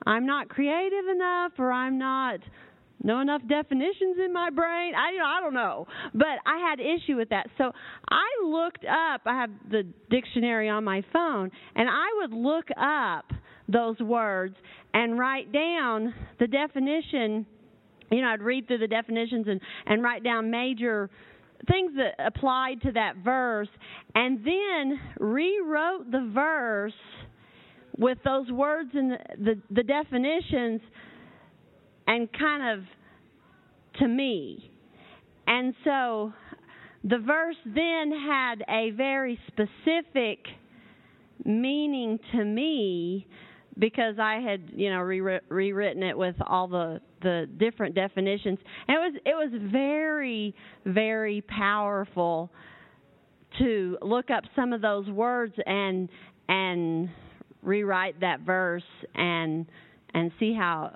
I'm not creative enough, or I'm not know enough definitions in my brain. I don't know. But I had issue with that. So I looked up, I have the dictionary on my phone, and I would look up those words and write down the definition. I'd read through the definitions and write down major things that applied to that verse, and then rewrote the verse with those words and the definitions, and kind of to me. And so the verse then had a very specific meaning to me, because I had, rewritten it with all the different definitions. And it was very, very powerful to look up some of those words and rewrite that verse and see how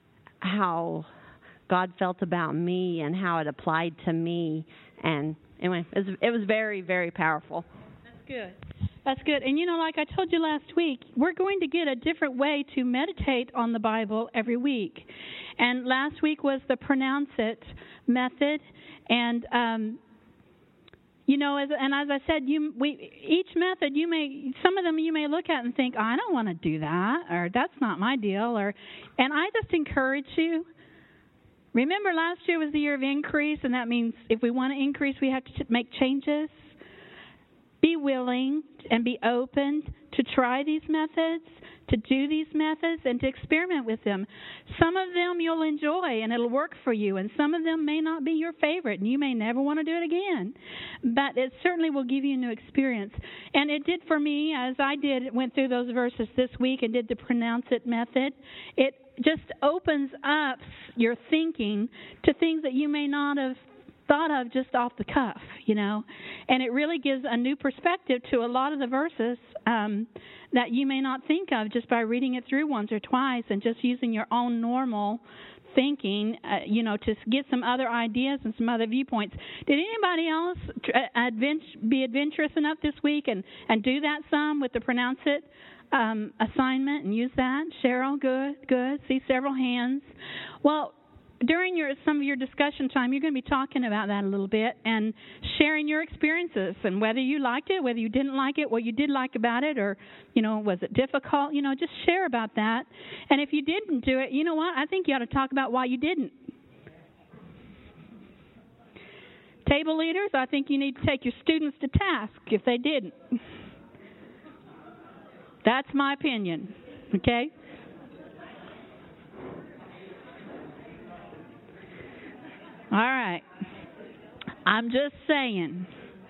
God felt about me and how it applied to me. And anyway, it was very, very powerful. That's good. That's good. And, like I told you last week, we're going to get a different way to meditate on the Bible every week. And last week was the Pronounce It method. And, as I said, each method, some of them you may look at and think, I don't want to do that, or that's not my deal. And I just encourage you. Remember, last year was the year of increase, and that means if we want to increase, we have to make changes. Be willing and be open to try these methods, to do these methods, and to experiment with them. Some of them you'll enjoy and it'll work for you, and some of them may not be your favorite, and you may never want to do it again. But it certainly will give you a new experience. And it did for me, as I went through those verses this week and did the Pronounce It method. It just opens up your thinking to things that you may not have thought of just off the cuff, and it really gives a new perspective to a lot of the verses that you may not think of just by reading it through once or twice and just using your own normal thinking, to get some other ideas and some other viewpoints. Did anybody else be adventurous enough this week and do that some with the Pronounce It assignment and use that? Cheryl, good. See several hands. Well, during some of your discussion time, you're going to be talking about that a little bit and sharing your experiences and whether you liked it, whether you didn't like it, what you did like about it, or, was it difficult? Just share about that. And if you didn't do it, you know what? I think you ought to talk about why you didn't. Table leaders, I think you need to take your students to task if they didn't. That's my opinion, okay? All right. I'm just saying.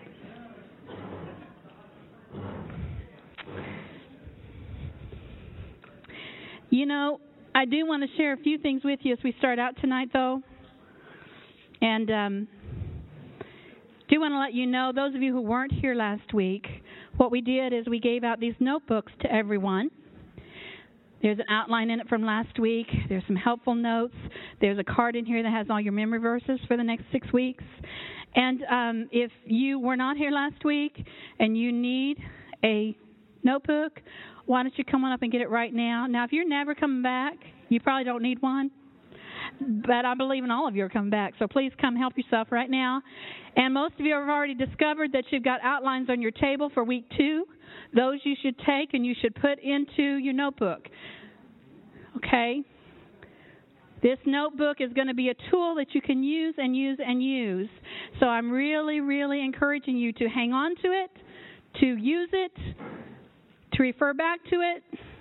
I do want to share a few things with you as we start out tonight, though. And do want to let you know, those of you who weren't here last week, what we did is we gave out these notebooks to everyone. There's an outline in it from last week. There's some helpful notes. There's a card in here that has all your memory verses for the next 6 weeks. And if you were not here last week and you need a notebook, why don't you come on up and get it right now? Now, if you're never coming back, you probably don't need one. But I believe in all of you are coming back. So please come help yourself right now. And most of you have already discovered that you've got outlines on your table for week 2. Those you should take and you should put into your notebook. Okay? This notebook is going to be a tool that you can use and use and use. So I'm really, really encouraging you to hang on to it, to use it, to refer back to it.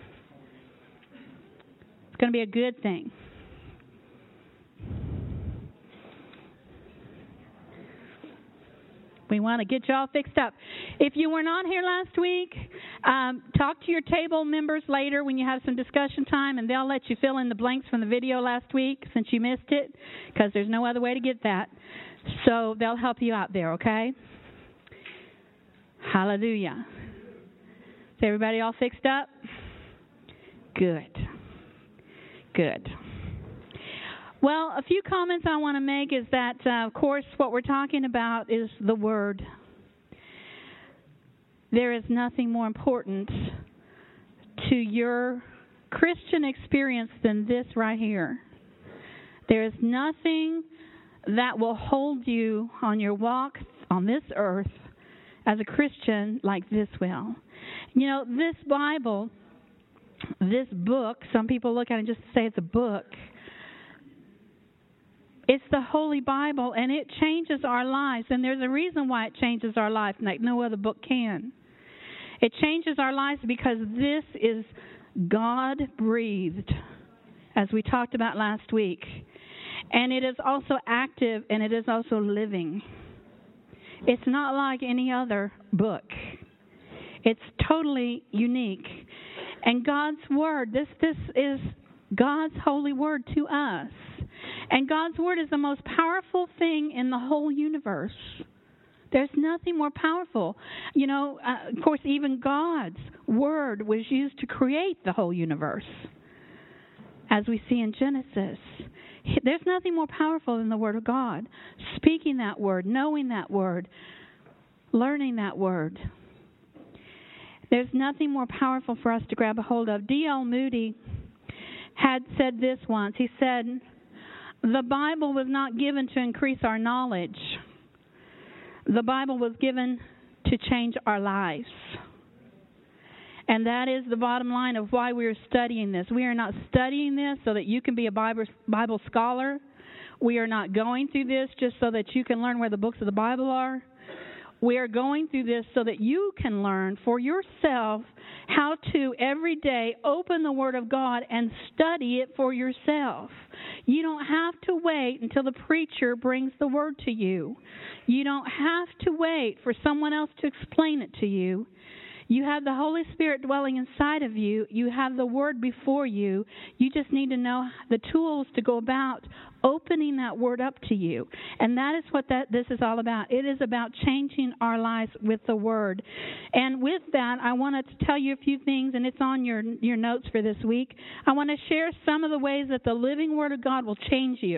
It's going to be a good thing. We want to get you all fixed up. If you were not here last week, talk to your table members later when you have some discussion time, and they'll let you fill in the blanks from the video last week since you missed it, because there's no other way to get that. So they'll help you out there, okay? Hallelujah. Is everybody all fixed up? Good. Well, a few comments I want to make is that, of course, what we're talking about is the Word. There is nothing more important to your Christian experience than this right here. There is nothing that will hold you on your walk on this earth as a Christian like this will. You know, this Bible, this book, some people look at it and just say it's a book. It's the Holy Bible, and it changes our lives. And there's a reason why it changes our life like no other book can. It changes our lives because this is God-breathed, as we talked about last week. And it is also active, and it is also living. It's not like any other book. It's totally unique. And God's Word, this is God's holy Word to us. And God's Word is the most powerful thing in the whole universe. There's nothing more powerful. You know, of course, even God's Word was used to create the whole universe, as we see in Genesis. There's nothing more powerful than the Word of God. Speaking that Word, knowing that Word, learning that Word. There's nothing more powerful for us to grab a hold of. D.L. Moody had said this once. He said, "The Bible was not given to increase our knowledge. The Bible was given to change our lives." And that is the bottom line of why we are studying this. We are not studying this so that you can be a Bible scholar. We are not going through this just so that you can learn where the books of the Bible are. We are going through this so that you can learn for yourself how to every day open the Word of God and study it for yourself. You don't have to wait until the preacher brings the Word to you. You don't have to wait for someone else to explain it to you. You have the Holy Spirit dwelling inside of you. You have the Word before you. You just need to know the tools to go about opening that Word up to you. And that is what this is all about. It is about changing our lives with the Word. And with that, I wanted to tell you a few things, and it's on your notes for this week. I want to share some of the ways that the living Word of God will change you.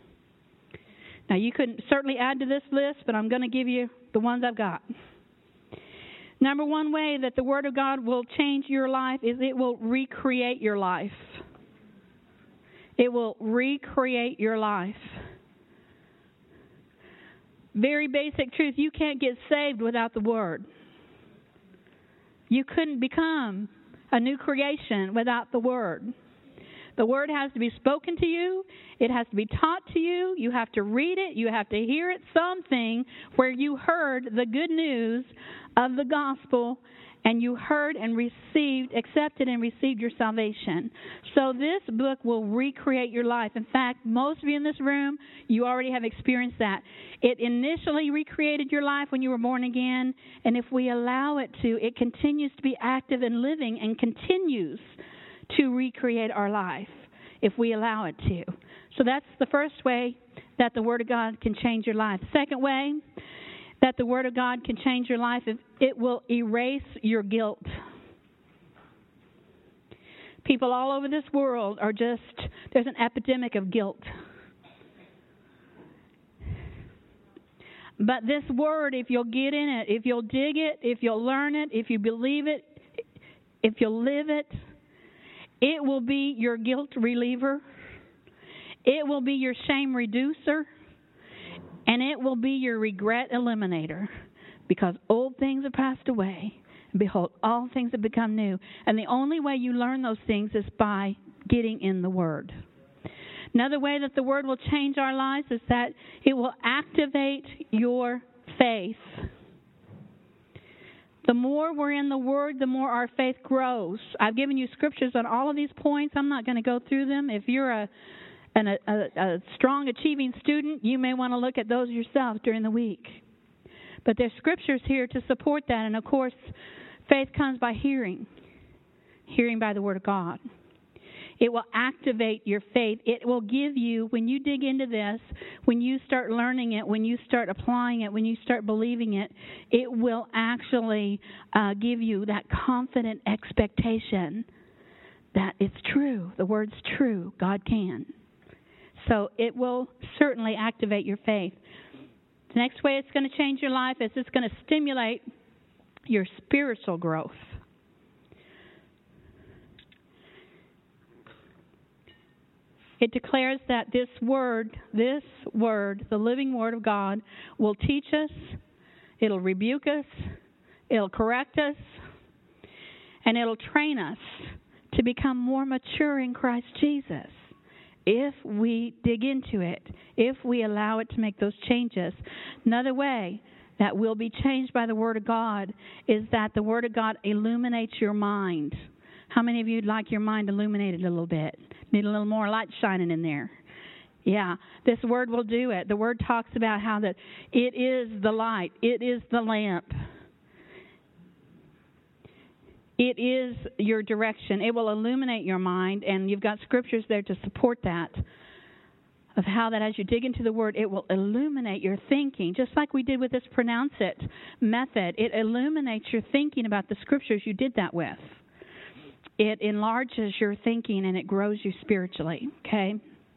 Now, you could certainly add to this list, but I'm going to give you the ones I've got. Number one way that the Word of God will change your life is it will recreate your life. It will recreate your life. Very basic truth. You can't get saved without the Word. You couldn't become a new creation without the Word. The Word has to be spoken to you. It has to be taught to you. You have to read it. You have to hear it. Something where you heard the good news of the gospel and you heard and accepted and received your salvation. So this book will recreate your life. In fact, most of you in this room, you already have experienced that. It initially recreated your life when you were born again, and if we allow it to, it continues to be active and living and continues to recreate our life if we allow it to. So that's the first way that the Word of God can change your life. Second way that the Word of God can change your life is it will erase your guilt. People all over this world there's an epidemic of guilt. But this Word, if you'll get in it, if you'll dig it, if you'll learn it, if you believe it, if you'll live it, it will be your guilt reliever. It will be your shame reducer. And it will be your regret eliminator. Because old things have passed away. And behold, all things have become new. And the only way you learn those things is by getting in the Word. Another way that the Word will change our lives is that it will activate your faith. The more we're in the Word, the more our faith grows. I've given you scriptures on all of these points. I'm not going to go through them. If you're a strong achieving student, you may want to look at those yourself during the week. But there's scriptures here to support that. And, of course, faith comes by hearing by the Word of God. It will activate your faith. It will give you, when you dig into this, when you start learning it, when you start applying it, when you start believing it, it will actually give you that confident expectation that it's true. The Word's true. God can. So it will certainly activate your faith. The next way it's going to change your life is it's going to stimulate your spiritual growth. It declares that this word, the living Word of God, will teach us, it'll rebuke us, it'll correct us, and it'll train us to become more mature in Christ Jesus if we dig into it, if we allow it to make those changes. Another way that will be changed by the Word of God is that the Word of God illuminates your mind. How many of you would like your mind illuminated a little bit? Need a little more light shining in there? Yeah, this Word will do it. The Word talks about how that it is the light. It is the lamp. It is your direction. It will illuminate your mind, and you've got scriptures there to support that, of how that as you dig into the Word, it will illuminate your thinking, just like we did with this Pronounce It method. It illuminates your thinking about the scriptures you did that with. It enlarges your thinking, and it grows you spiritually, okay?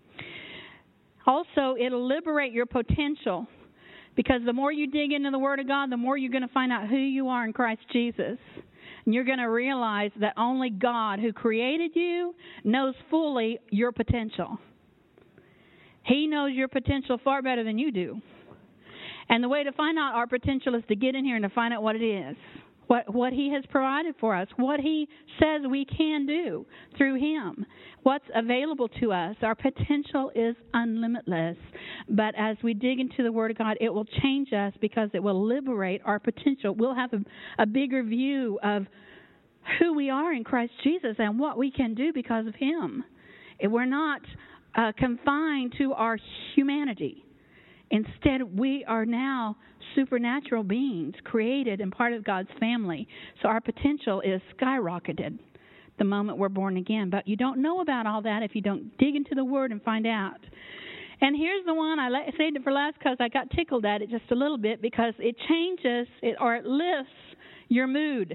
Also, it'll liberate your potential, because the more you dig into the Word of God, the more you're going to find out who you are in Christ Jesus. And you're going to realize that only God, who created you, knows fully your potential. He knows your potential far better than you do. And the way to find out our potential is to get in here and to find out what it is, what He has provided for us, what He says we can do through Him, what's available to us. Our potential is unlimitless. But as we dig into the Word of God, it will change us, because it will liberate our potential. We'll have a bigger view of who we are in Christ Jesus and what we can do because of Him. We're not confined to our humanity. Instead, we are now supernatural beings, created and part of God's family. So our potential is skyrocketed the moment we're born again. But you don't know about all that if you don't dig into the Word and find out. And here's the one, I saved it for last because I got tickled at it just a little bit, because it changes or it lifts your mood.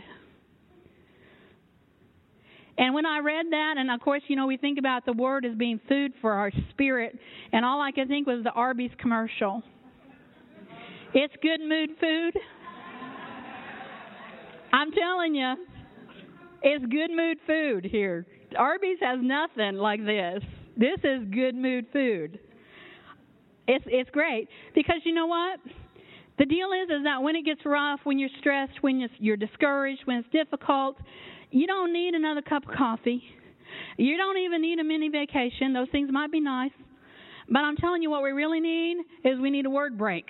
And when I read that, and of course, we think about the Word as being food for our spirit, and all I could think was the Arby's commercial. It's good mood food. I'm telling you, it's good mood food here. Arby's has nothing like this. This is good mood food. It's great, because you know what? The deal is that when it gets rough, when you're stressed, when you're discouraged, when it's difficult, you don't need another cup of coffee. You don't even need a mini vacation. Those things might be nice. But I'm telling you, what we really need is we need a word break.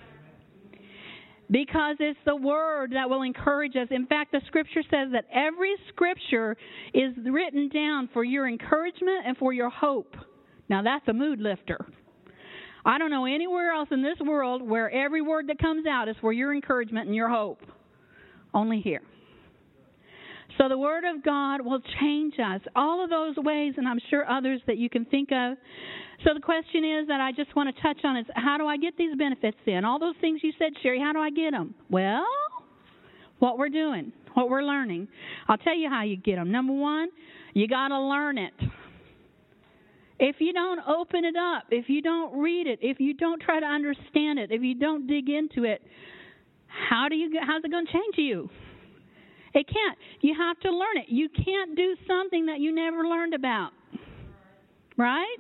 Because it's the Word that will encourage us. In fact, the Scripture says that every Scripture is written down for your encouragement and for your hope. Now, that's a mood lifter. I don't know anywhere else in this world where every word that comes out is for your encouragement and your hope. Only here. So the Word of God will change us. All of those ways, and I'm sure others that you can think of. So the question is that I just want to touch on is, how do I get these benefits in? All those things you said, Sherry, how do I get them? Well, what we're doing, what we're learning. I'll tell you how you get them. Number one, you got to learn it. If you don't open it up, if you don't read it, if you don't try to understand it, if you don't dig into it, how's it going to change you? It can't. You have to learn it. You can't do something that you never learned about. Right?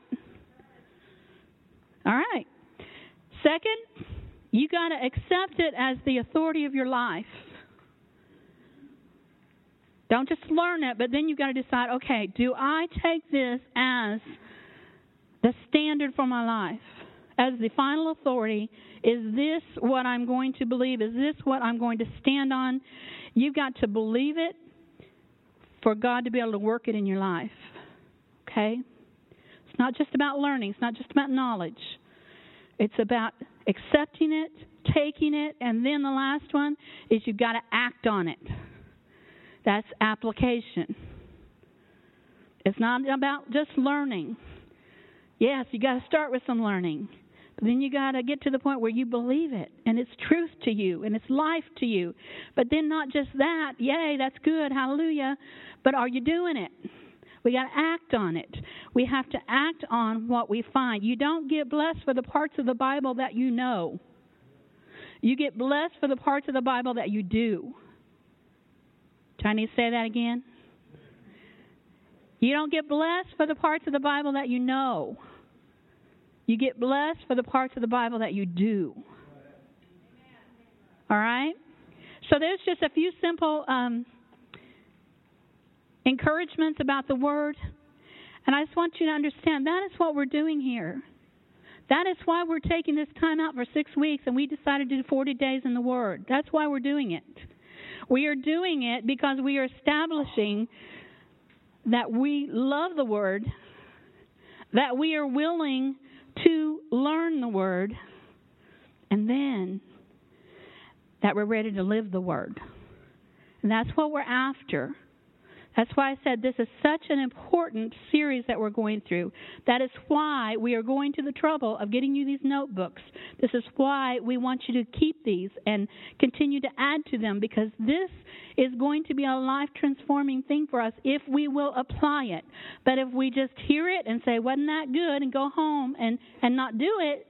All right. Second, you got to accept it as the authority of your life. Don't just learn it, but then you've got to decide, okay, do I take this as the standard for my life? As the final authority? Is this what I'm going to believe? Is this what I'm going to stand on? You've got to believe it for God to be able to work it in your life. Okay? It's not just about learning. It's not just about knowledge. It's about accepting it, taking it, and then the last one is you've got to act on it. That's application. It's not about just learning. Yes, you got to start with some learning. But then you got to get to the point where you believe it, and it's truth to you, and it's life to you. But then not just that, yay, that's good, hallelujah, but are you doing it? We got to act on it. We have to act on what we find. You don't get blessed for the parts of the Bible that you know. You get blessed for the parts of the Bible that you do. Do I need to say that again? You don't get blessed for the parts of the Bible that you know. You get blessed for the parts of the Bible that you do. All right? So there's just a few simple encouragements about the Word. And I just want you to understand that is what we're doing here. That is why we're taking this time out for 6 weeks, and we decided to do 40 days in the Word. That's why we're doing it. We are doing it because we are establishing that we love the Word, that we are willing to learn the Word, and then that we're ready to live the Word. And that's what we're after. That's why I said this is such an important series that we're going through. That is why we are going to the trouble of getting you these notebooks. This is why we want you to keep these and continue to add to them, because this is going to be a life-transforming thing for us if we will apply it. But if we just hear it and say, wasn't that good, and go home and not do it,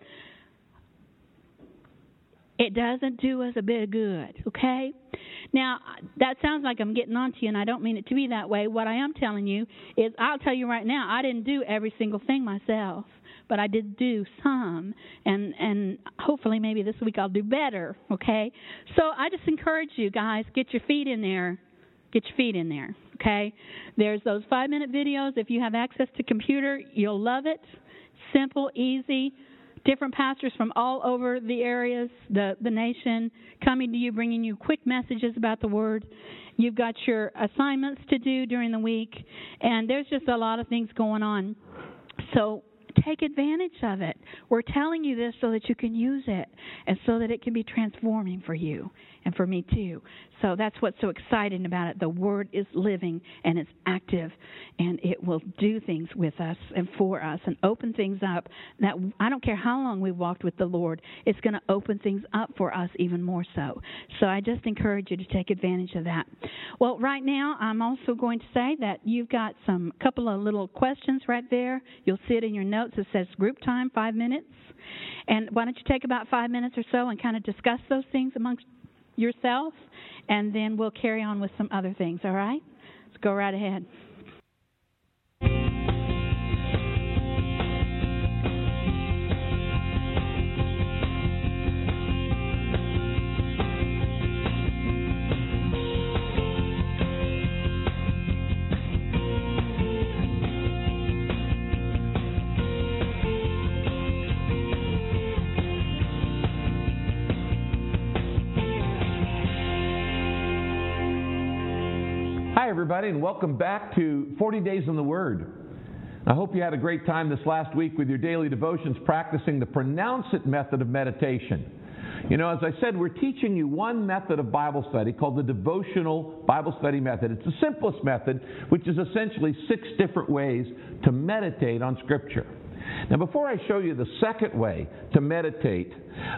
it doesn't do us a bit of good, okay? Now, that sounds like I'm getting on to you, and I don't mean it to be that way. What I am telling you is, I'll tell you right now, I didn't do every single thing myself, but I did do some, and hopefully maybe this week I'll do better, okay? So I just encourage you guys, get your feet in there. Get your feet in there, okay? There's those 5-minute videos. If you have access to computer, you'll love it. Simple, easy. Different pastors from all over the areas, the nation, coming to you, bringing you quick messages about the Word. You've got your assignments to do during the week, and there's just a lot of things going on. So take advantage of it. We're telling you this so that you can use it and so that it can be transforming for you and for me too. So that's what's so exciting about it. The Word is living and it's active, and it will do things with us and for us and open things up that I don't care how long we've walked with the Lord, it's going to open things up for us even more so. So I just encourage you to take advantage of that. Well, right now I'm also going to say that you've got some couple of little questions right there. You'll see it in your notes. It says group time, 5 minutes. And why don't you take about 5 minutes or so and kind of discuss those things amongst yourself, and then we'll carry on with some other things, all right? Let's go right ahead. Hi, everybody, and welcome back to 40 Days in the Word. I hope you had a great time this last week with your daily devotions practicing the Pronounce It method of meditation. You know, as I said, we're teaching you one method of Bible study called the devotional Bible study method. It's the simplest method, which is essentially 6 different ways to meditate on Scripture. Now, before I show you the second way to meditate,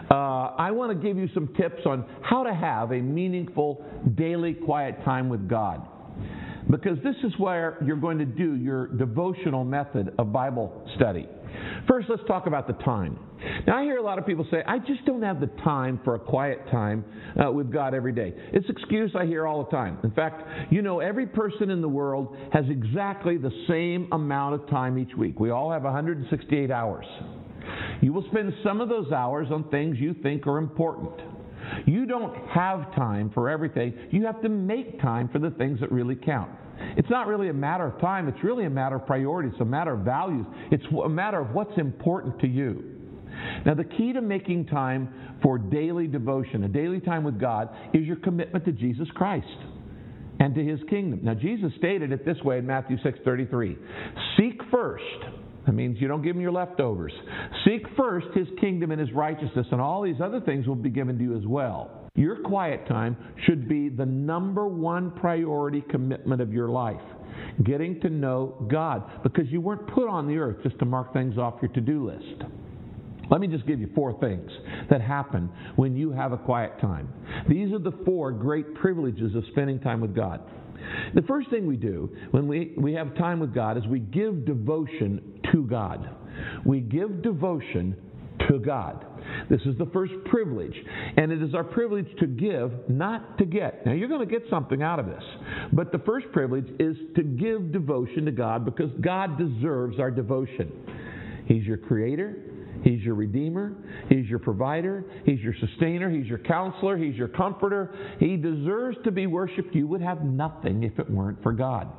I want to give you some tips on how to have a meaningful daily quiet time with God. Because this is where you're going to do your devotional method of Bible study. First, let's talk about the time. Now, I hear a lot of people say, I just don't have the time for a quiet time with God every day. It's an excuse I hear all the time. In fact, you know, every person in the world has exactly the same amount of time each week. We all have 168 hours. You will spend some of those hours on things you think are important. You don't have time for everything. You have to make time for the things that really count. It's not really a matter of time. It's really a matter of priorities. It's a matter of values. It's a matter of what's important to you. Now, the key to making time for daily devotion, a daily time with God, is your commitment to Jesus Christ and to His kingdom. Now, Jesus stated it this way in Matthew 6:33. Seek first. That means you don't give Him your leftovers. Seek first His kingdom and His righteousness, and all these other things will be given to you as well. Your quiet time should be the number one priority commitment of your life. Getting to know God, because you weren't put on the earth just to mark things off your to-do list. Let me just give you 4 things that happen when you have a quiet time. These are the 4 great privileges of spending time with God. The first thing we do when we have time with God is we give devotion to God. We give devotion to God. This is the first privilege. And it is our privilege to give, not to get. Now, you're going to get something out of this. But the first privilege is to give devotion to God because God deserves our devotion. He's your creator. He's your redeemer. He's your provider. He's your sustainer. He's your counselor. He's your comforter. He deserves to be worshipped. You would have nothing if it weren't for God.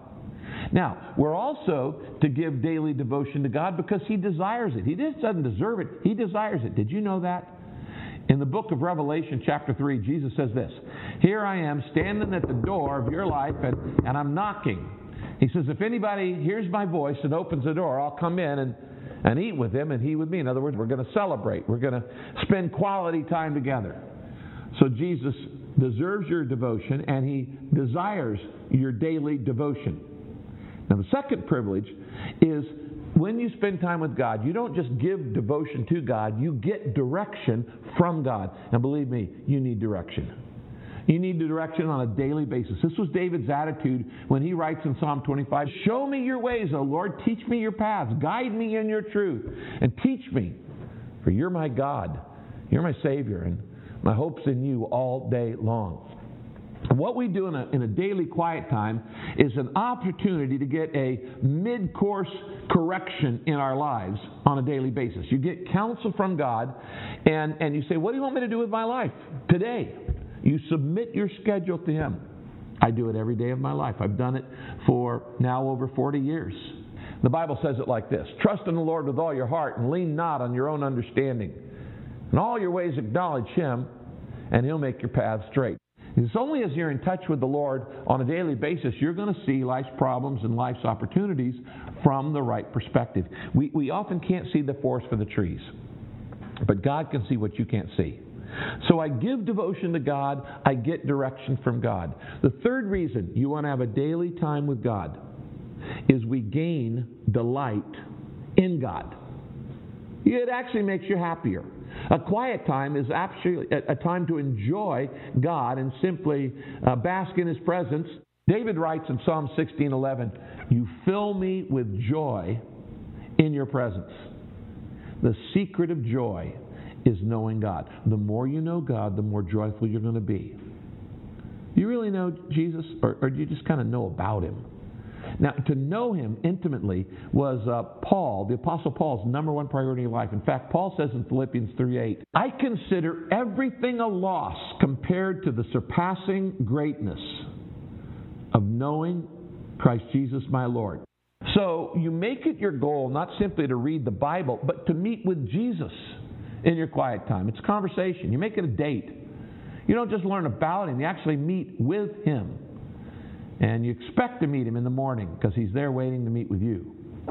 Now, we're also to give daily devotion to God because He desires it. He just doesn't deserve it. He desires it. Did you know that? In the book of Revelation, chapter 3, Jesus says this, "Here I am standing at the door of your life, and I'm knocking." He says, "If anybody hears my voice and opens the door, I'll come in and eat with him and he with me." In other words, we're going to celebrate. We're going to spend quality time together. So Jesus deserves your devotion, and He desires your daily devotion. Now, the second privilege is when you spend time with God, you don't just give devotion to God, you get direction from God. And believe me, you need direction. You need direction on a daily basis. This was David's attitude when he writes in Psalm 25, "Show me your ways, O Lord. Teach me your paths. Guide me in your truth. And teach me, for you're my God. You're my Savior, and my hope's in you all day long." And what we do in a daily quiet time is an opportunity to get a mid-course correction in our lives on a daily basis. You get counsel from God, and you say, "What do you want me to do with my life today?" You submit your schedule to Him. I do it every day of my life. I've done it for now over 40 years. The Bible says it like this: "Trust in the Lord with all your heart and lean not on your own understanding. In all your ways acknowledge Him, and He'll make your paths straight." It's only as you're in touch with the Lord on a daily basis you're going to see life's problems and life's opportunities from the right perspective. We often can't see the forest for the trees, but God can see what you can't see. So I give devotion to God, I get direction from God. The third reason you want to have a daily time with God is we gain delight in God. It actually makes you happier. A quiet time is actually a time to enjoy God and simply bask in His presence. David writes in Psalm 16:11, "You fill me with joy in your presence." The secret of joy is knowing God. The more you know God, the more joyful you're going to be. Do you really know Jesus, or do you just kind of know about Him? Now, to know Him intimately was Paul, the Apostle Paul's number one priority in life. In fact, Paul says in Philippians 3:8, "I consider everything a loss compared to the surpassing greatness of knowing Christ Jesus my Lord." So you make it your goal not simply to read the Bible, but to meet with Jesus in your quiet time. It's a conversation. You make it a date. You don't just learn about Him, you actually meet with Him. And you expect to meet Him in the morning because He's there waiting to meet with you.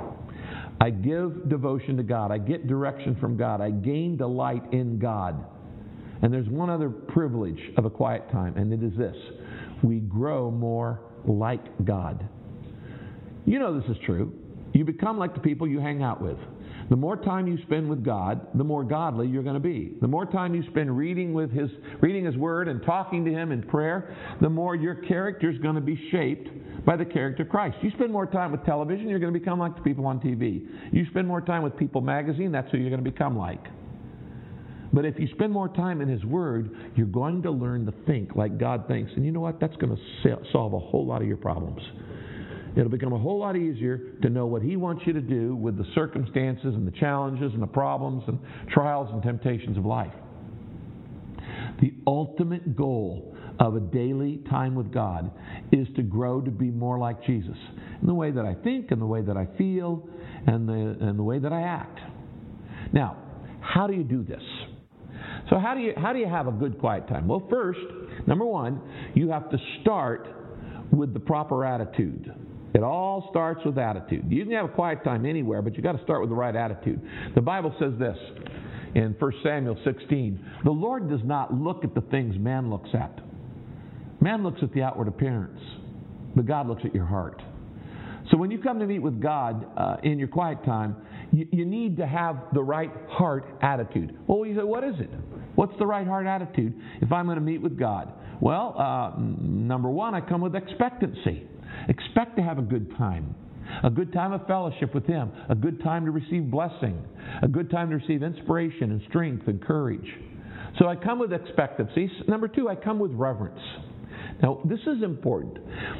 I give devotion to God. I get direction from God. I gain delight in God. And there's one other privilege of a quiet time, and it is this: we grow more like God. You know this is true. You become like the people you hang out with. The more time you spend with God, the more godly you're going to be. The more time you spend reading His Word and talking to Him in prayer, the more your character is going to be shaped by the character of Christ. You spend more time with television, you're going to become like the people on TV. You spend more time with People magazine, that's who you're going to become like. But if you spend more time in His Word, you're going to learn to think like God thinks. And you know what? That's going to solve a whole lot of your problems. It'll become a whole lot easier to know what He wants you to do with the circumstances and the challenges and the problems and trials and temptations of life. The ultimate goal of a daily time with God is to grow to be more like Jesus in the way that I think, and the way that I feel, and the way that I act. Now, how do you do this? So how do you have a good quiet time? Well, first, number one, you have to start with the proper attitude. It all starts with attitude. You can have a quiet time anywhere, but you've got to start with the right attitude. The Bible says this in 1 Samuel 16, "The Lord does not look at the things man looks at. Man looks at the outward appearance, but God looks at your heart." So when you come to meet with God in your quiet time, you need to have the right heart attitude. Well, you say, what is it? What's the right heart attitude if I'm going to meet with God? Well, number one, I come with expectancy. Expect to have a good time of fellowship with Him, a good time to receive blessing, A good time to receive inspiration and strength and courage. So I come with expectancy. Number 2, I come with reverence. Now, this is important.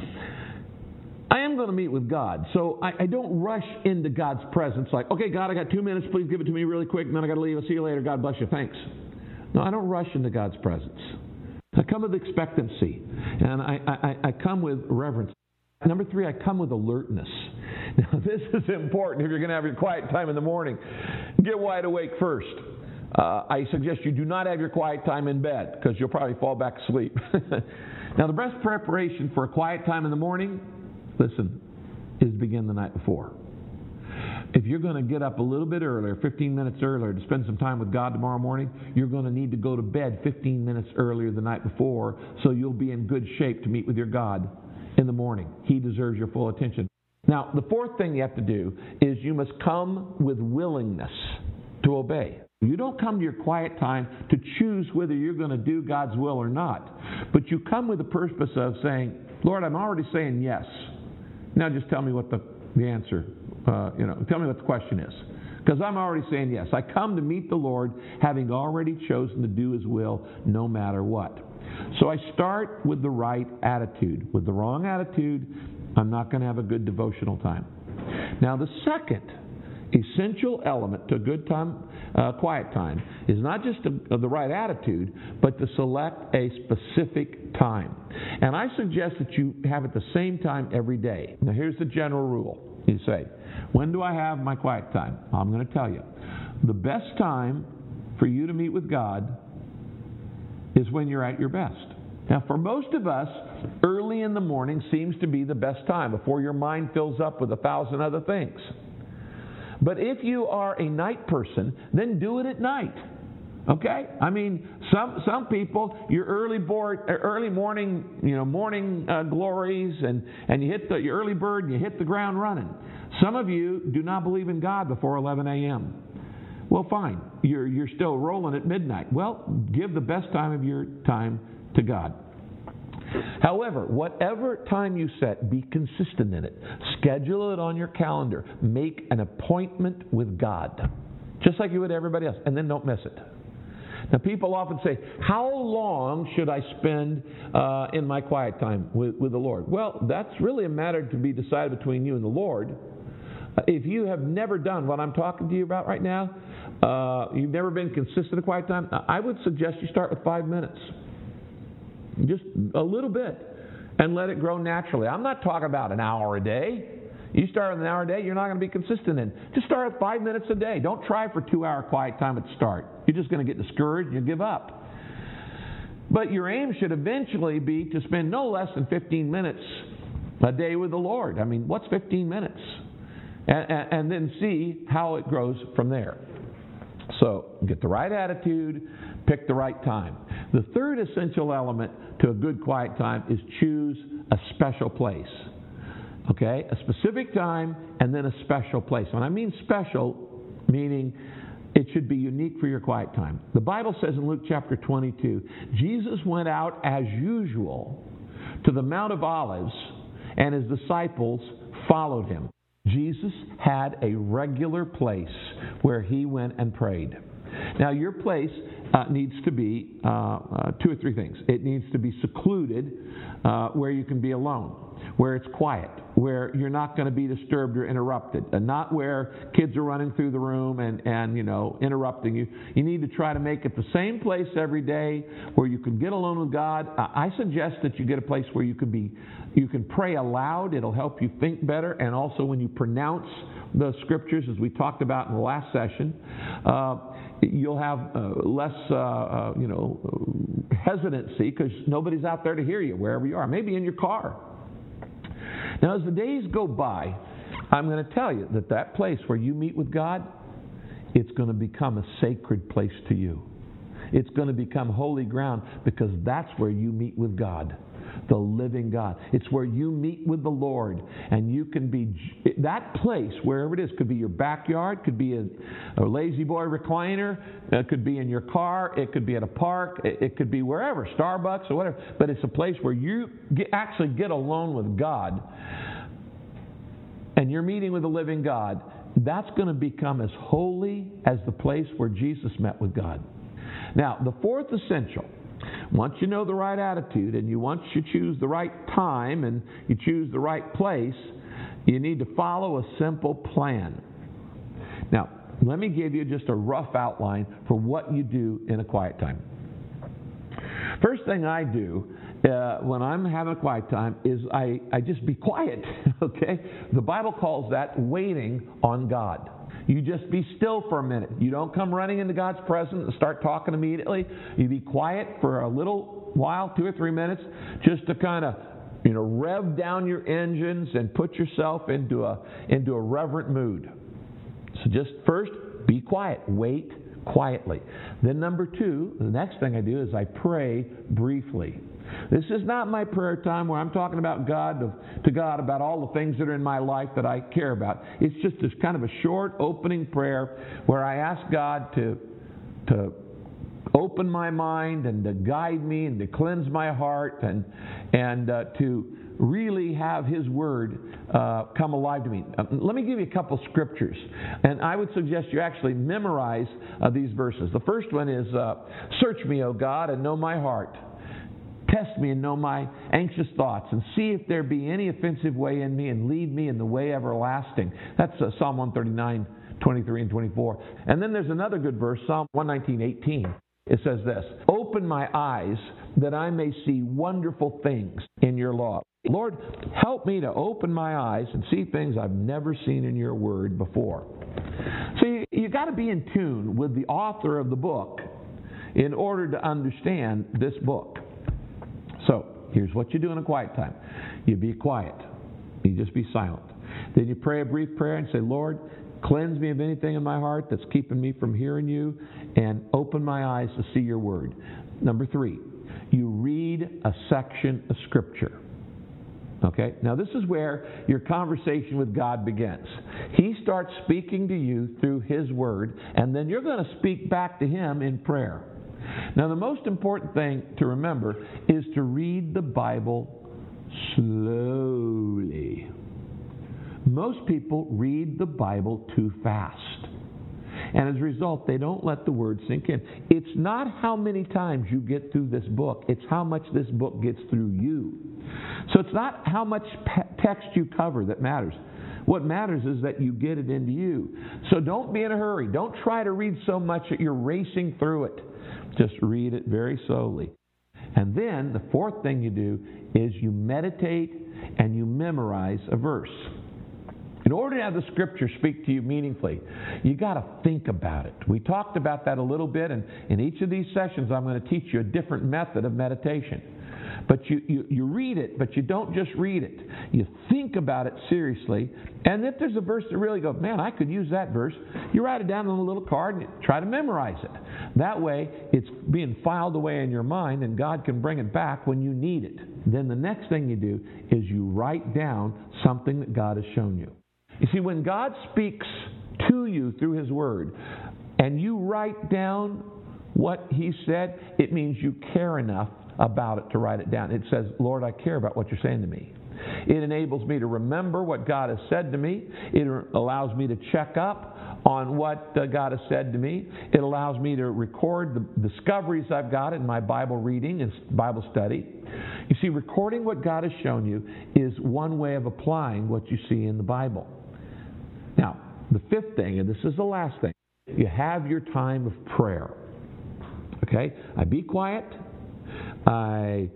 I am going to meet with God, so I don't rush into God's presence like, okay, God, I got 2 minutes. Please give it to me really quick, and then I got to leave. I'll see you later. God bless you. Thanks. No, I don't rush into God's presence. I come with expectancy, and I come with reverence. Number 3, I come with alertness. Now, this is important if you're going to have your quiet time in the morning. Get wide awake first. I suggest you do not have your quiet time in bed because you'll probably fall back asleep. Now, the best preparation for a quiet time in the morning, listen, is begin the night before. If you're going to get up a little bit earlier, 15 minutes earlier, to spend some time with God tomorrow morning, you're going to need to go to bed 15 minutes earlier the night before so you'll be in good shape to meet with your God in the morning. He deserves your full attention. Now, the 4th thing you have to do is you must come with willingness to obey. You don't come to your quiet time to choose whether you're going to do God's will or not, but you come with the purpose of saying, Lord, I'm already saying yes. Now just tell me what the answer, tell me what the question is. Because I'm already saying yes. I come to meet the Lord having already chosen to do His will no matter what. So I start with the right attitude. With the wrong attitude, I'm not going to have a good devotional time. Now the second essential element to a good time, quiet time, is not just the right attitude, but to select a specific time. And I suggest that you have it the same time every day. Now here's the general rule. You say, when do I have my quiet time? I'm going to tell you. The best time for you to meet with God is when you're at your best. Now, for most of us, early in the morning seems to be the best time before your mind fills up with 1,000 other things. But if you are a night person, then do it at night. Okay? I mean, some people, your early morning, morning glories, and you hit your early bird and you hit the ground running. Some of you do not believe in God before 11 a.m. Well, fine. You're still rolling at midnight. Well, give the best time of your time to God. However, whatever time you set, be consistent in it. Schedule it on your calendar. Make an appointment with God, just like you would everybody else, and then don't miss it. Now, people often say, how long should I spend in my quiet time with the Lord? Well, that's really a matter to be decided between you and the Lord. If you have never done what I'm talking to you about right now, you've never been consistent in quiet time, I would suggest you start with 5 minutes. Just a little bit, and let it grow naturally. I'm not talking about an hour a day. You start with an hour a day, you're not going to be consistent in. Just start with 5 minutes a day. Don't try for 2-hour quiet time at the start. You're just going to get discouraged and you give up. But your aim should eventually be to spend no less than 15 minutes a day with the Lord. I mean, what's 15 minutes? And then see how it grows from there. So get the right attitude, pick the right time. The third essential element to a good quiet time is choose a special place. Okay? A specific time and then a special place. When I mean special, meaning it should be unique for your quiet time. The Bible says in Luke chapter 22, Jesus went out as usual to the Mount of Olives, and His disciples followed Him. Jesus had a regular place where He went and prayed. Now, your place needs to be 2 or 3 things. It needs to be secluded, where you can be alone, where it's quiet, where you're not going to be disturbed or interrupted, and not where kids are running through the room and interrupting you. You need to try to make it the same place every day where you can get alone with God. I suggest that you get a place where you can pray aloud. It'll help you think better, and also when you pronounce the scriptures, as we talked about in the last session, you'll have less, hesitancy because nobody's out there to hear you wherever you are. Maybe in your car. Now, as the days go by, I'm going to tell you that place where you meet with God, it's going to become a sacred place to you. It's going to become holy ground because that's where you meet with God, the living God. It's where you meet with the Lord, and you can be that place, wherever it is. Could be your backyard, could be a lazy boy recliner, it could be in your car, it could be at a park, it could be wherever, Starbucks or whatever. But it's a place where you actually get alone with God, and you're meeting with the living God. that's going to become as holy as the place where Jesus met with God. Now, the fourth essential, once you know the right attitude and once you choose the right time and you choose the right place, you need to follow a simple plan. Now, let me give you just a rough outline for what you do in a quiet time. First thing I do when I'm having a quiet time is I just be quiet, okay? The Bible calls that waiting on God. You just be still for a minute. You don't come running into God's presence and start talking immediately. You be quiet for a little while, 2 or 3 minutes, just to kind of rev down your engines and put yourself into a reverent mood. So just first, be quiet. Wait quietly. Then number 2, the next thing I do is I pray briefly. This is not my prayer time where I'm talking about to God about all the things that are in my life that I care about. It's just this kind of a short opening prayer where I ask God to open my mind and to guide me and to cleanse my heart and to really have His Word come alive to me. Let me give you a couple scriptures, and I would suggest you actually memorize these verses. The first one is, "Search me, O God, and know my heart. Test me and know my anxious thoughts, and see if there be any offensive way in me, and lead me in the way everlasting." That's Psalm 139, 23 and 24. And then there's another good verse, Psalm 119, 18. It says this, "Open my eyes that I may see wonderful things in your law." Lord, help me to open my eyes and see things I've never seen in your word before. So you got to be in tune with the author of the book in order to understand this book. So here's what you do in a quiet time. You be quiet. You just be silent. Then you pray a brief prayer and say, "Lord, cleanse me of anything in my heart that's keeping me from hearing you, and open my eyes to see your word." Number 3, you read a section of Scripture. Okay? Now this is where your conversation with God begins. He starts speaking to you through His Word, and then you're going to speak back to Him in prayer. Now the most important thing to remember is to read the Bible slowly. Most people read the Bible too fast. And as a result, they don't let the Word sink in. It's not how many times you get through this book. It's how much this book gets through you. So it's not how much text you cover that matters. What matters is that you get it into you. So don't be in a hurry. Don't try to read so much that you're racing through it. Just read it very slowly. And then the fourth thing you do is you meditate and you memorize a verse. In order to have the Scripture speak to you meaningfully, you got to think about it. We talked about that a little bit, and in each of these sessions I'm going to teach you a different method of meditation. But you read it, but you don't just read it. You think about it seriously, and if there's a verse that really goes, "Man, I could use that verse," you write it down on a little card and you try to memorize it. That way, it's being filed away in your mind, and God can bring it back when you need it. Then the next thing you do is you write down something that God has shown you. You see, when God speaks to you through His Word, and you write down what He said, it means you care enough about it to write it down. It says, "Lord, I care about what you're saying to me." It enables me to remember what God has said to me. It allows me to check up on what God has said to me. It allows me to record the discoveries I've got in my Bible reading and Bible study. You see, recording what God has shown you is one way of applying what you see in the Bible. Now, the fifth thing, and this is the last thing, you have your time of prayer. Okay? I be quiet. I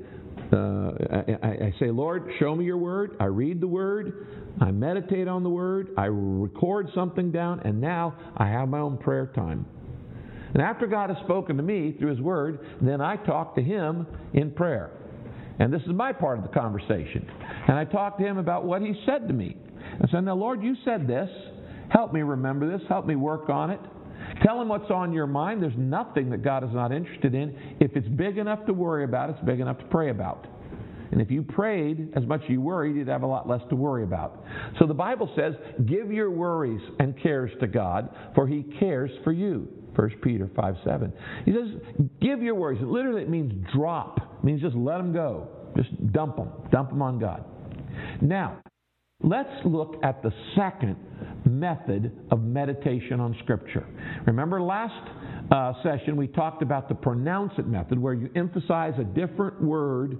say, "Lord, show me your word." I read the word. I meditate on the word. I record something down. And now I have my own prayer time. And after God has spoken to me through His word, then I talk to Him in prayer. And this is my part of the conversation. And I talk to Him about what He said to me. I said, "Now, Lord, you said this. Help me remember this. Help me work on it." Tell Him what's on your mind. There's nothing that God is not interested in. If it's big enough to worry about, it's big enough to pray about. And if you prayed as much as you worried, you'd have a lot less to worry about. So the Bible says, "Give your worries and cares to God, for He cares for you." 1 Peter 5:7. He says, give your worries. Literally, it means drop. It means just let them go. Just dump them. Dump them on God. Now, let's look at the second method of meditation on Scripture. Remember last session we talked about the pronounce it method, where you emphasize a different word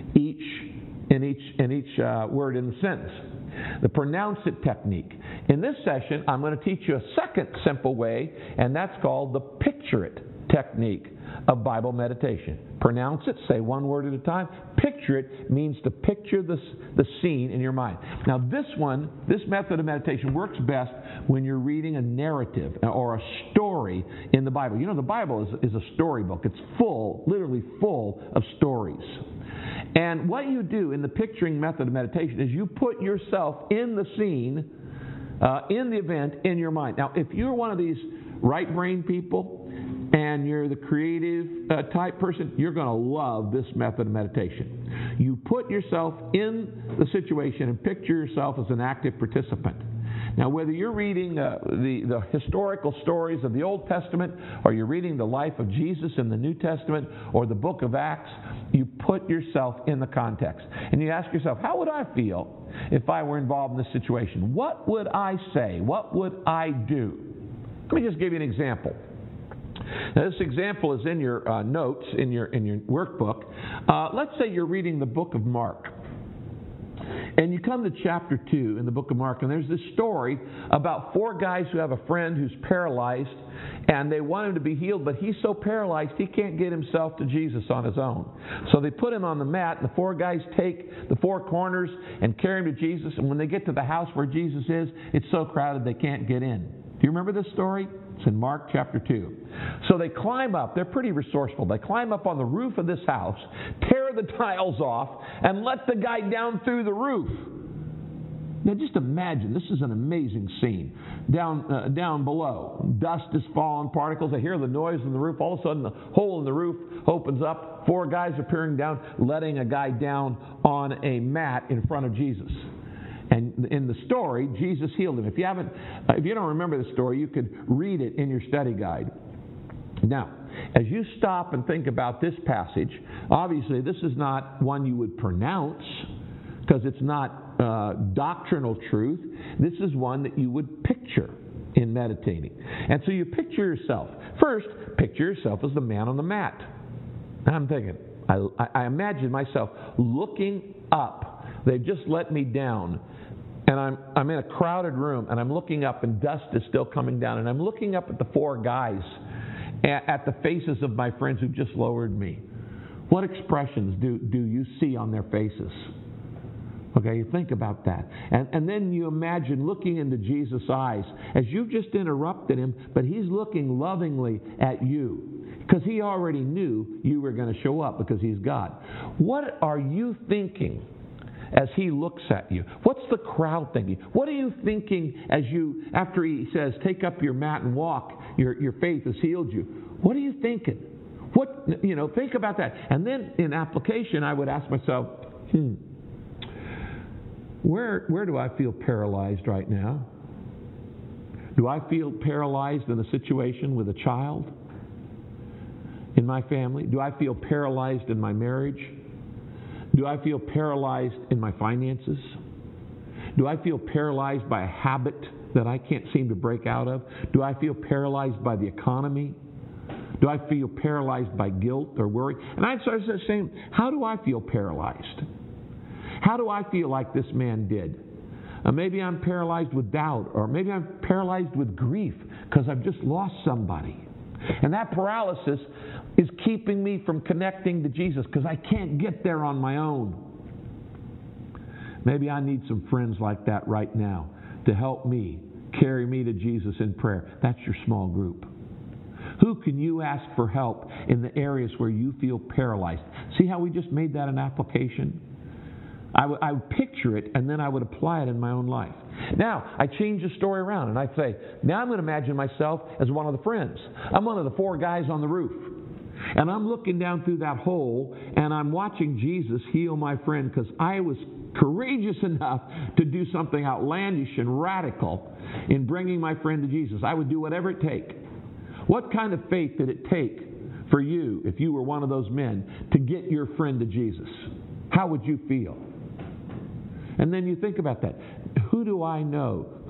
in each word in the sentence. The pronounce it technique. In this session, I'm going to teach you a second simple way, and that's called the picture it technique of Bible meditation. Pronounce it, say one word at a time. Picture it means to picture the scene in your mind. Now this method of meditation works best when you're reading a narrative or a story in the Bible. You know, the Bible is a storybook. It's full, literally full of stories. And what you do in the picturing method of meditation is you put yourself in the scene, in the event, in your mind. Now, if you're one of these right-brain people and you're the creative type person, you're going to love this method of meditation. You put yourself in the situation and picture yourself as an active participant. Now, whether you're reading the historical stories of the Old Testament, or you're reading the life of Jesus in the New Testament, or the book of Acts, you put yourself in the context. And you ask yourself, how would I feel if I were involved in this situation? What would I say? What would I do? Let me just give you an example. Now, this example is in your notes, in your workbook. Let's say you're reading the book of Mark. And you come to chapter 2 in the book of Mark, and there's this story about 4 guys who have a friend who's paralyzed, and they want him to be healed, but he's so paralyzed he can't get himself to Jesus on his own. So they put him on the mat, and the 4 guys take the 4 corners and carry him to Jesus, and when they get to the house where Jesus is, it's so crowded they can't get in. Do you remember this story? It's in Mark chapter 2. So they climb up. They're pretty resourceful. They climb up on the roof of this house, tear the tiles off, and let the guy down through the roof. Now just imagine, this is an amazing scene. Down below, dust is falling, particles. They hear the noise in the roof. All of a sudden, the hole in the roof opens up. 4 guys are peering down, letting a guy down on a mat in front of Jesus. And in the story, Jesus healed him. If you don't remember the story, you could read it in your study guide. Now, as you stop and think about this passage, obviously this is not one you would pronounce because it's not doctrinal truth. This is one that you would picture in meditating. And so you picture yourself. First, picture yourself as the man on the mat. Now I'm thinking, I imagine myself looking up. They've just let me down. And I'm in a crowded room, and I'm looking up, and dust is still coming down. And I'm looking up at the 4 guys, at the faces of my friends who just lowered me. What expressions do you see on their faces? Okay, you think about that. And then you imagine looking into Jesus' eyes as you've just interrupted him, but he's looking lovingly at you because he already knew you were going to show up because he's God. What are you thinking as he looks at you? What's the crowd thinking? What are you thinking after he says, take up your mat and walk, your faith has healed you? What are you thinking? Think about that. And then in application, I would ask myself, where do I feel paralyzed right now? Do I feel paralyzed in a situation with a child in my family? Do I feel paralyzed in my marriage? Do I feel paralyzed in my finances? Do I feel paralyzed by a habit that I can't seem to break out of? Do I feel paralyzed by the economy? Do I feel paralyzed by guilt or worry? And I started saying, how do I feel paralyzed? How do I feel like this man did? Maybe I'm paralyzed with doubt, or maybe I'm paralyzed with grief because I've just lost somebody. And that paralysis is keeping me from connecting to Jesus because I can't get there on my own. Maybe I need some friends like that right now to help me, carry me to Jesus in prayer. That's your small group. Who can you ask for help in the areas where you feel paralyzed? See how we just made that an application? I would picture it, and then I would apply it in my own life. Now, I change the story around, and I say, now I'm going to imagine myself as one of the friends. I'm one of the 4 guys on the roof. And I'm looking down through that hole, and I'm watching Jesus heal my friend because I was courageous enough to do something outlandish and radical in bringing my friend to Jesus. I would do whatever it takes. What kind of faith did it take for you, if you were one of those men, to get your friend to Jesus? How would you feel? And then you think about that. Who do I know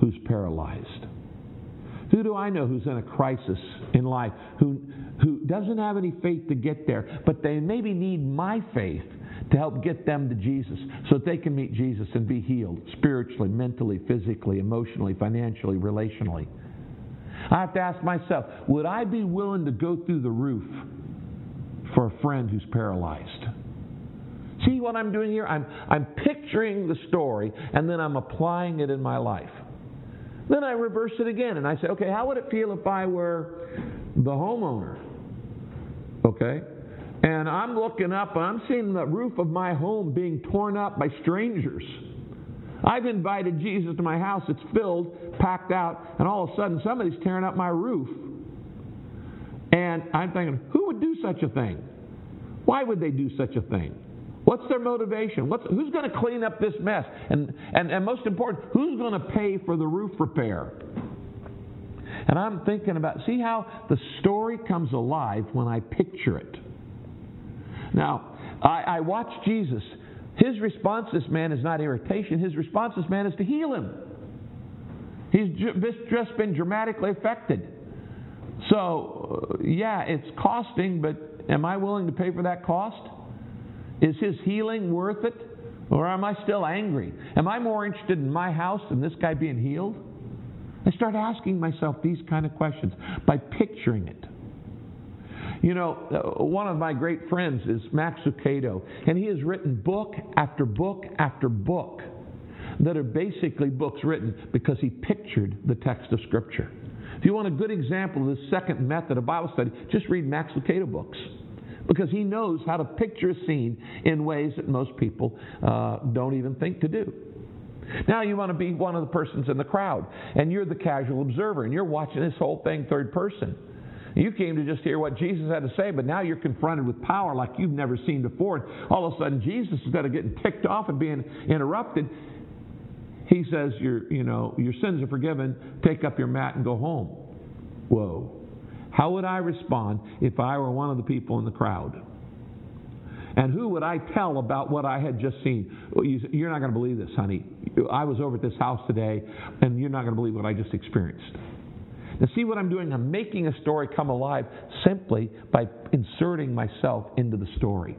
who's paralyzed? Who do I know who's in a crisis in life, who doesn't have any faith to get there, but they maybe need my faith to help get them to Jesus so that they can meet Jesus and be healed spiritually, mentally, physically, emotionally, financially, relationally? I have to ask myself, would I be willing to go through the roof for a friend who's paralyzed? See what I'm doing here? I'm picturing the story, and then I'm applying it in my life. Then I reverse it again, and I say, okay, how would it feel if I were the homeowner? Okay? And I'm looking up, and I'm seeing the roof of my home being torn up by strangers. I've invited Jesus to my house. It's filled, packed out, and all of a sudden somebody's tearing up my roof. And I'm thinking, who would do such a thing? Why would they do such a thing? What's their motivation? Who's going to clean up this mess? And most important, who's going to pay for the roof repair? And I'm thinking about, see how the story comes alive when I picture it. Now, I watch Jesus. His response to this man is not irritation. His response to this man is to heal him. He's just been dramatically affected. So, yeah, it's costing, but am I willing to pay for that cost? Is his healing worth it? Or am I still angry? Am I more interested in my house than this guy being healed? I start asking myself these kind of questions by picturing it. You know, one of my great friends is Max Lucado, and he has written book after book after book that are basically books written because he pictured the text of Scripture. If you want a good example of this second method of Bible study, just read Max Lucado books, because he knows how to picture a scene in ways that most people don't even think to do. Now you want to be one of the persons in the crowd, and you're the casual observer, and you're watching this whole thing third person. You came to just hear what Jesus had to say, but now you're confronted with power like you've never seen before. All of a sudden, Jesus, instead of getting ticked off and being interrupted, he says, your sins are forgiven, take up your mat and go home. Whoa. How would I respond if I were one of the people in the crowd? And who would I tell about what I had just seen? Well, you're not going to believe this, honey. I was over at this house today, and you're not going to believe what I just experienced. Now, see what I'm doing? I'm making a story come alive simply by inserting myself into the story.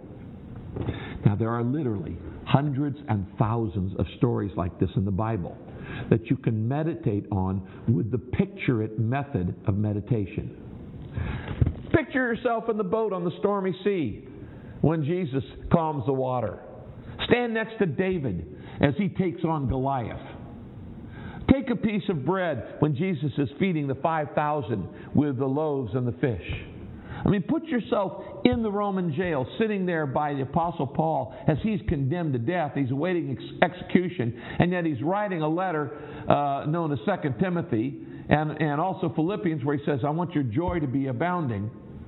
Now, there are literally hundreds and thousands of stories like this in the Bible that you can meditate on with the picture-it method of meditation. Picture yourself in the boat on the stormy sea when Jesus calms the water. Stand next to David as he takes on Goliath. Take a piece of bread when Jesus is feeding the 5,000 with the loaves and the fish. I mean, put yourself in the Roman jail, sitting there by the Apostle Paul as he's condemned to death. He's awaiting execution, and yet he's writing a letter known as 2 Timothy and also Philippians, where he says, I want your joy to be abounding.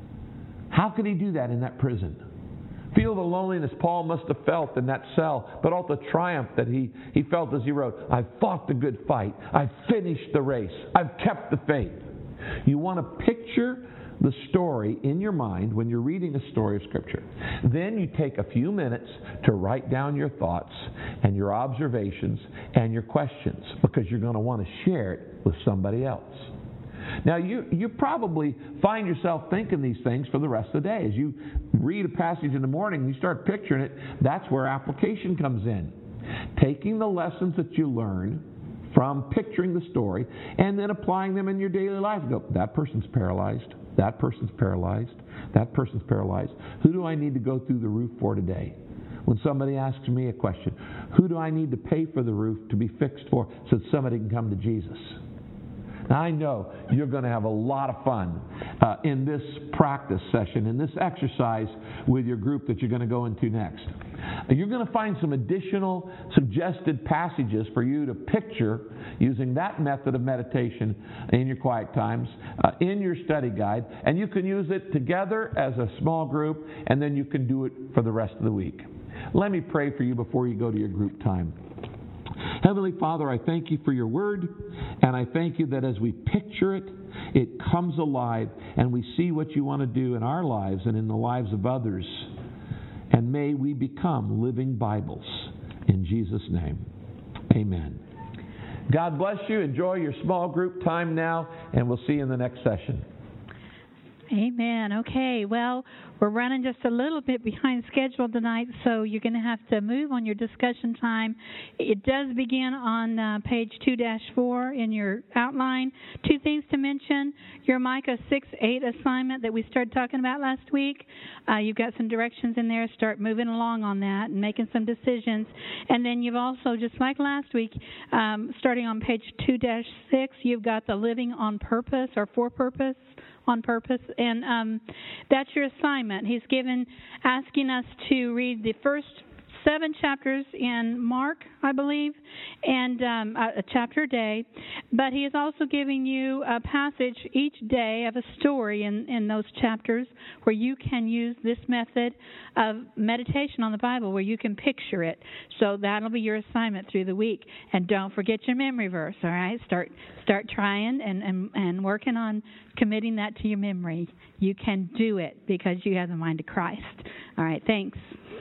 How could he do that in that prison? Feel the loneliness Paul must have felt in that cell, but also the triumph that he felt as he wrote, I've fought the good fight. I've finished the race. I've kept the faith. You want to picture the story in your mind when you're reading a story of Scripture. Then you take a few minutes to write down your thoughts and your observations and your questions, because you're going to want to share it with somebody else. Now, you probably find yourself thinking these things for the rest of the day. As you read a passage in the morning and you start picturing it, that's where application comes in. Taking the lessons that you learn from picturing the story and then applying them in your daily life. Go, that person's paralyzed. That person's paralyzed. That person's paralyzed. Who do I need to go through the roof for today? When somebody asks me a question, who do I need to pay for the roof to be fixed for so that somebody can come to Jesus? Now, I know you're going to have a lot of fun in this practice session, in this exercise with your group that you're going to go into next. You're going to find some additional suggested passages for you to picture using that method of meditation in your quiet times in your study guide, and you can use it together as a small group, and then you can do it for the rest of the week. Let me pray for you before you go to your group time. Heavenly Father, I thank you for your word, and I thank you that as we picture it, it comes alive, and we see what you want to do in our lives and in the lives of others. And may we become living Bibles. In Jesus' name, amen. God bless you. Enjoy your small group time now, and we'll see you in the next session. Amen. Okay, well, we're running just a little bit behind schedule tonight, so you're going to have to move on your discussion time. It does begin on page 2-4 in your outline. Two things to mention. Your Micah 6:8 assignment that we started talking about last week, you've got some directions in there. Start moving along on that and making some decisions. And then you've also, just like last week, starting on page 2-6, you've got the living on purpose or for purpose. On purpose, and that's your assignment. He's asking us to read the first 7 chapters in Mark, I believe, and a chapter a day. But he is also giving you a passage each day of a story in those chapters where you can use this method of meditation on the Bible, where you can picture it. So that'll be your assignment through the week. And don't forget your memory verse, all right? Start trying and working on committing that to your memory. You can do it because you have the mind of Christ. All right, thanks.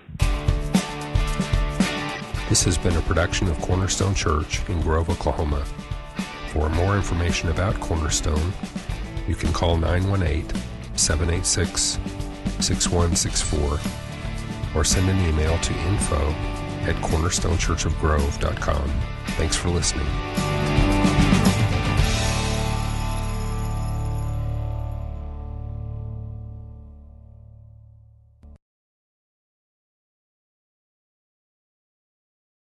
This has been a production of Cornerstone Church in Grove, Oklahoma. For more information about Cornerstone, you can call 918-786-6164 or send an email to info@cornerstonechurchofgrove.com. Thanks for listening.